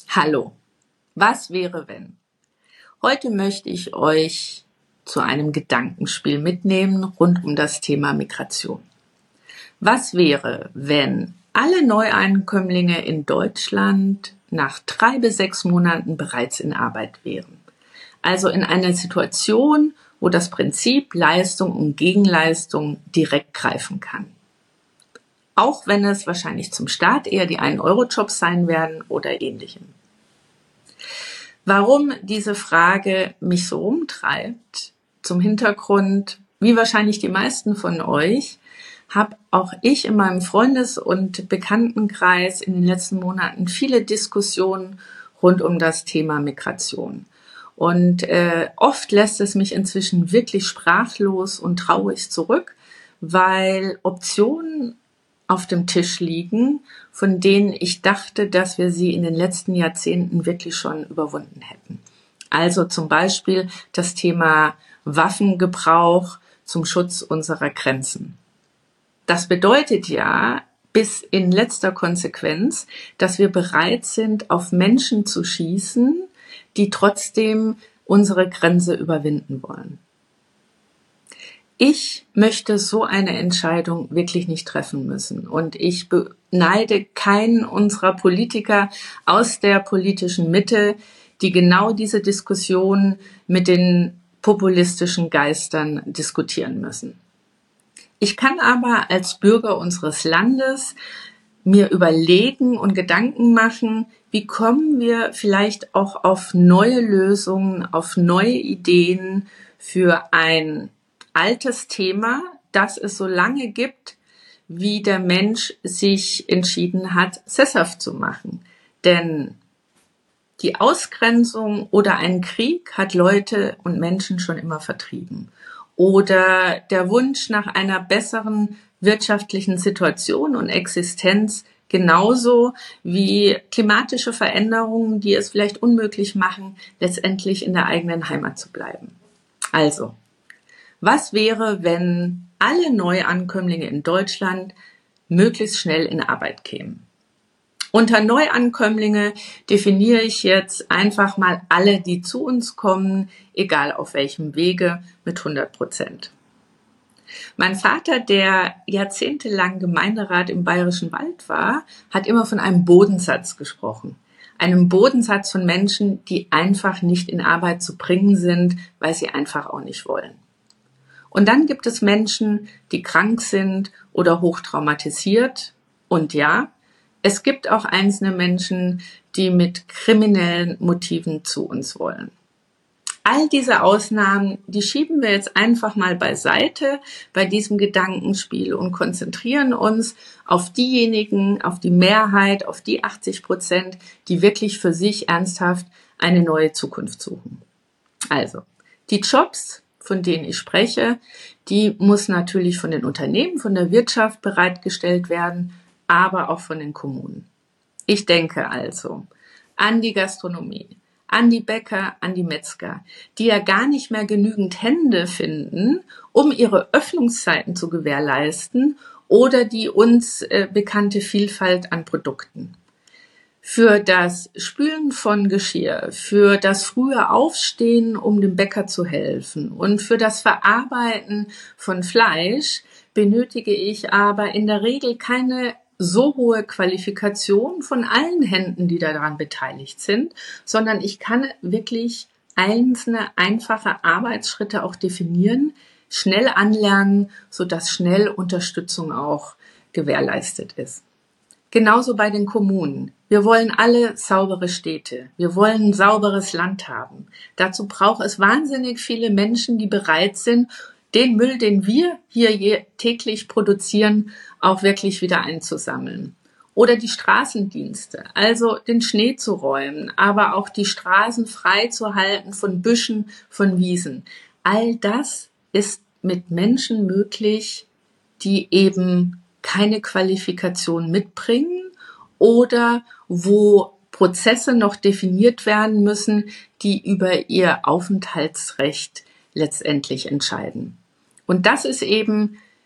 Hallo, was wäre wenn? Heute möchte ich euch zu einem Gedankenspiel mitnehmen rund um das Thema Migration. Was wäre, wenn alle Neueinkömmlinge in Deutschland nach 3 bis 6 Monaten bereits in Arbeit wären? Also in einer Situation, wo das Prinzip Leistung und Gegenleistung direkt greifen kann. Auch wenn es wahrscheinlich zum Start eher die 1-Euro-Jobs sein werden oder ähnlichem. Warum diese Frage mich so umtreibt, zum Hintergrund, wie wahrscheinlich die meisten von euch, habe auch ich in meinem Freundes- und Bekanntenkreis in den letzten Monaten viele Diskussionen rund um das Thema Migration. Und oft lässt es mich inzwischen wirklich sprachlos und traurig zurück, weil Optionen auf dem Tisch liegen, von denen ich dachte, dass wir sie in den letzten Jahrzehnten wirklich schon überwunden hätten. Also zum Beispiel das Thema Waffengebrauch zum Schutz unserer Grenzen. Das bedeutet ja bis in letzter Konsequenz, dass wir bereit sind, auf Menschen zu schießen, die trotzdem unsere Grenze überwinden wollen. Ich möchte so eine Entscheidung wirklich nicht treffen müssen. Und ich beneide keinen unserer Politiker aus der politischen Mitte, die genau diese Diskussion mit den populistischen Geistern diskutieren müssen. Ich kann aber als Bürger unseres Landes mir überlegen und Gedanken machen, wie kommen wir vielleicht auch auf neue Lösungen, auf neue Ideen für ein altes Thema, das es so lange gibt, wie der Mensch sich entschieden hat, sesshaft zu machen. Denn die Ausgrenzung oder ein Krieg hat Leute und Menschen schon immer vertrieben. Oder der Wunsch nach einer besseren wirtschaftlichen Situation und Existenz genauso wie klimatische Veränderungen, die es vielleicht unmöglich machen, letztendlich in der eigenen Heimat zu bleiben. Also, was wäre, wenn alle Neuankömmlinge in Deutschland möglichst schnell in Arbeit kämen? Unter Neuankömmlinge definiere ich jetzt einfach mal alle, die zu uns kommen, egal auf welchem Wege, mit 100%. Mein Vater, der jahrzehntelang Gemeinderat im Bayerischen Wald war, hat immer von einem Bodensatz gesprochen. Einem Bodensatz von Menschen, die einfach nicht in Arbeit zu bringen sind, weil sie einfach auch nicht wollen. Und dann gibt es Menschen, die krank sind oder hochtraumatisiert. Und ja, es gibt auch einzelne Menschen, die mit kriminellen Motiven zu uns wollen. All diese Ausnahmen, die schieben wir jetzt einfach mal beiseite bei diesem Gedankenspiel und konzentrieren uns auf diejenigen, auf die Mehrheit, auf die 80%, die wirklich für sich ernsthaft eine neue Zukunft suchen. Also, die Jobs, von denen ich spreche, die muss natürlich von den Unternehmen, von der Wirtschaft bereitgestellt werden, aber auch von den Kommunen. Ich denke also an die Gastronomie, an die Bäcker, an die Metzger, die ja gar nicht mehr genügend Hände finden, um ihre Öffnungszeiten zu gewährleisten oder die uns bekannte Vielfalt an Produkten. Für das Spülen von Geschirr, für das frühe Aufstehen, um dem Bäcker zu helfen und für das Verarbeiten von Fleisch benötige ich aber in der Regel keine so hohe Qualifikation von allen Händen, die daran beteiligt sind, sondern ich kann wirklich einzelne einfache Arbeitsschritte auch definieren, schnell anlernen, sodass schnell Unterstützung auch gewährleistet ist. Genauso bei den Kommunen. Wir wollen alle saubere Städte. Wir wollen ein sauberes Land haben. Dazu braucht es wahnsinnig viele Menschen, die bereit sind, den Müll, den wir hier täglich produzieren, auch wirklich wieder einzusammeln. Oder die Straßendienste, also den Schnee zu räumen, aber auch die Straßen frei zu halten von Büschen, von Wiesen. All das ist mit Menschen möglich, die eben keine Qualifikation mitbringen oder wo Prozesse noch definiert werden müssen, die über ihr Aufenthaltsrecht letztendlich entscheiden. Und das ist eben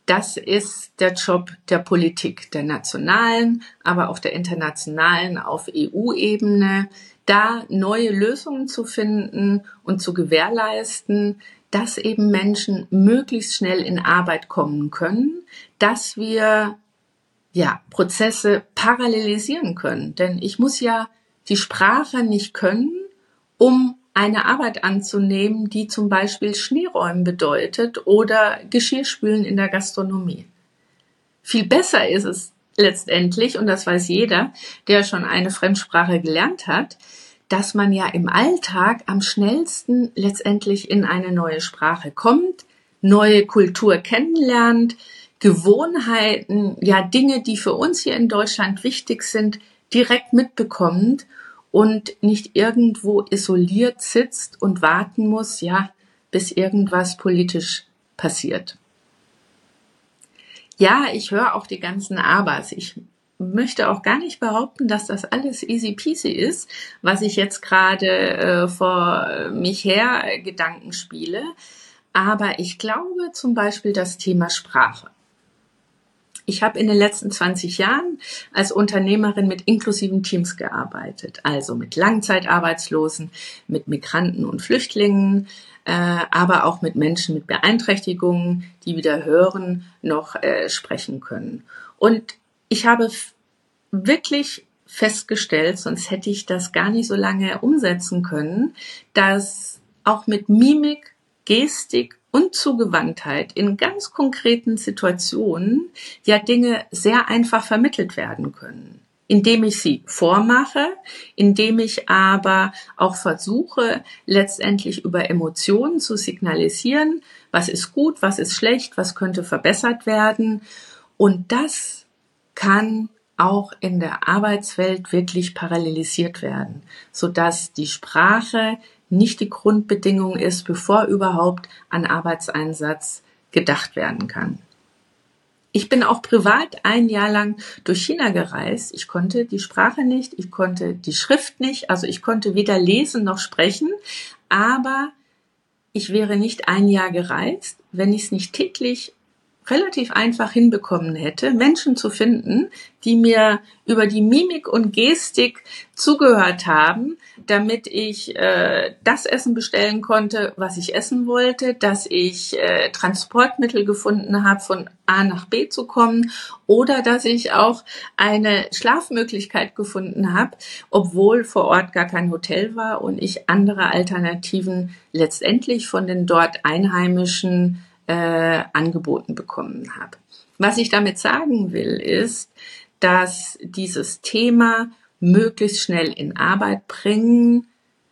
das ist der Job der Politik, der nationalen, aber auch der internationalen auf EU-Ebene, da neue Lösungen zu finden und zu gewährleisten, dass eben Menschen möglichst schnell in Arbeit kommen können, dass wir Prozesse parallelisieren können. Denn ich muss ja die Sprache nicht können, um eine Arbeit anzunehmen, die zum Beispiel Schneeräumen bedeutet oder Geschirrspülen in der Gastronomie. Viel besser ist es letztendlich, und das weiß jeder, der schon eine Fremdsprache gelernt hat, dass man ja im Alltag am schnellsten letztendlich in eine neue Sprache kommt, neue Kultur kennenlernt, Gewohnheiten, ja Dinge, die für uns hier in Deutschland wichtig sind, direkt mitbekommt und nicht irgendwo isoliert sitzt und warten muss, bis irgendwas politisch passiert. Ja, ich höre auch die ganzen Abers. Ich möchte auch gar nicht behaupten, dass das alles easy peasy ist, was ich jetzt gerade vor mich her Gedanken spiele. Aber ich glaube zum Beispiel das Thema Sprache. Ich habe in den letzten 20 Jahren als Unternehmerin mit inklusiven Teams gearbeitet, also mit Langzeitarbeitslosen, mit Migranten und Flüchtlingen, aber auch mit Menschen mit Beeinträchtigungen, die weder hören noch sprechen können. Und ich habe wirklich festgestellt, sonst hätte ich das gar nicht so lange umsetzen können, dass auch mit Mimik, Gestik und Zugewandtheit in ganz konkreten Situationen ja Dinge sehr einfach vermittelt werden können, indem ich sie vormache, indem ich aber auch versuche, letztendlich über Emotionen zu signalisieren, was ist gut, was ist schlecht, was könnte verbessert werden. Und das kann auch in der Arbeitswelt wirklich parallelisiert werden, sodass die Sprache nicht die Grundbedingung ist, bevor überhaupt an Arbeitseinsatz gedacht werden kann. Ich bin auch privat ein Jahr lang durch China gereist. Ich konnte die Sprache nicht, ich konnte die Schrift nicht, also ich konnte weder lesen noch sprechen, aber ich wäre nicht ein Jahr gereist, wenn ich es nicht täglich relativ einfach hinbekommen hätte, Menschen zu finden, die mir über die Mimik und Gestik zugehört haben, damit ich das Essen bestellen konnte, was ich essen wollte, dass ich Transportmittel gefunden habe, von A nach B zu kommen, oder dass ich auch eine Schlafmöglichkeit gefunden habe, obwohl vor Ort gar kein Hotel war und ich andere Alternativen letztendlich von den dort Einheimischen angeboten bekommen habe. Was ich damit sagen will, ist, dass dieses Thema möglichst schnell in Arbeit bringen,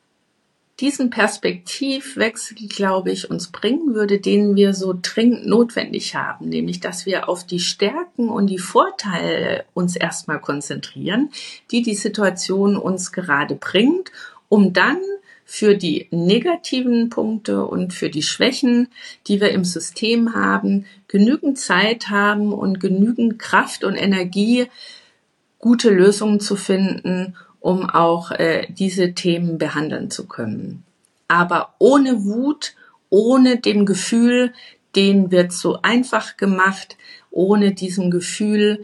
diesen Perspektivwechsel, glaube ich, uns bringen würde, den wir so dringend notwendig haben, nämlich, dass wir auf die Stärken und die Vorteile uns erstmal konzentrieren, die die Situation uns gerade bringt, um dann für die negativen Punkte und für die Schwächen, die wir im System haben, genügend Zeit haben und genügend Kraft und Energie, gute Lösungen zu finden, um auch diese Themen behandeln zu können. Aber ohne Wut, ohne dem Gefühl, denen wird so einfach gemacht, ohne diesem Gefühl,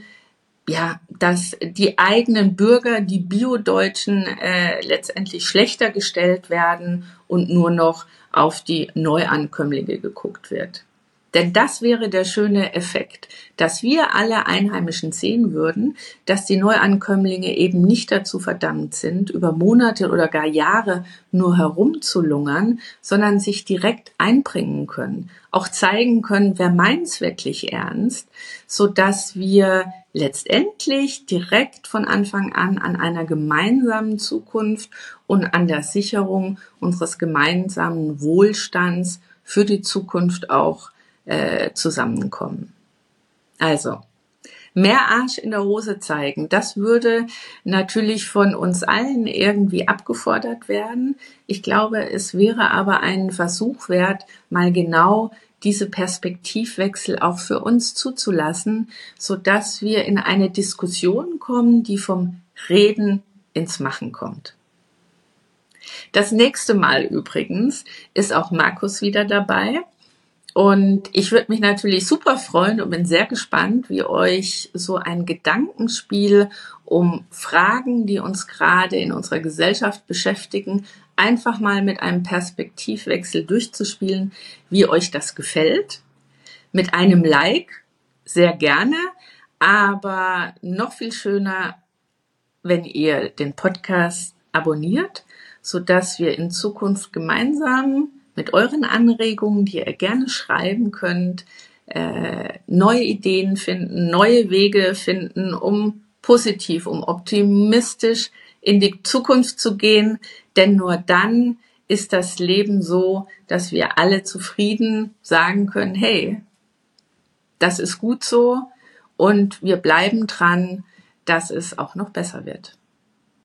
dass die eigenen Bürger, die Bio-Deutschen, letztendlich schlechter gestellt werden und nur noch auf die Neuankömmlinge geguckt wird. Denn das wäre der schöne Effekt, dass wir alle Einheimischen sehen würden, dass die Neuankömmlinge eben nicht dazu verdammt sind, über Monate oder gar Jahre nur herumzulungern, sondern sich direkt einbringen können, auch zeigen können, wer meint's wirklich ernst, sodass wir letztendlich direkt von Anfang an einer gemeinsamen Zukunft und an der Sicherung unseres gemeinsamen Wohlstands für die Zukunft auch zusammenkommen. Also, mehr Arsch in der Hose zeigen, das würde natürlich von uns allen irgendwie abgefordert werden. Ich glaube, es wäre aber einen Versuch wert, mal genau diese Perspektivwechsel auch für uns zuzulassen, sodass wir in eine Diskussion kommen, die vom Reden ins Machen kommt. Das nächste Mal übrigens ist auch Markus wieder dabei. Und ich würde mich natürlich super freuen und bin sehr gespannt, wie euch so ein Gedankenspiel um Fragen, die uns gerade in unserer Gesellschaft beschäftigen, einfach mal mit einem Perspektivwechsel durchzuspielen, wie euch das gefällt. Mit einem Like sehr gerne, aber noch viel schöner, wenn ihr den Podcast abonniert, sodass wir in Zukunft gemeinsam mit euren Anregungen, die ihr gerne schreiben könnt, neue Ideen finden, neue Wege finden, um positiv, um optimistisch in die Zukunft zu gehen. Denn nur dann ist das Leben so, dass wir alle zufrieden sagen können, hey, das ist gut so und wir bleiben dran, dass es auch noch besser wird.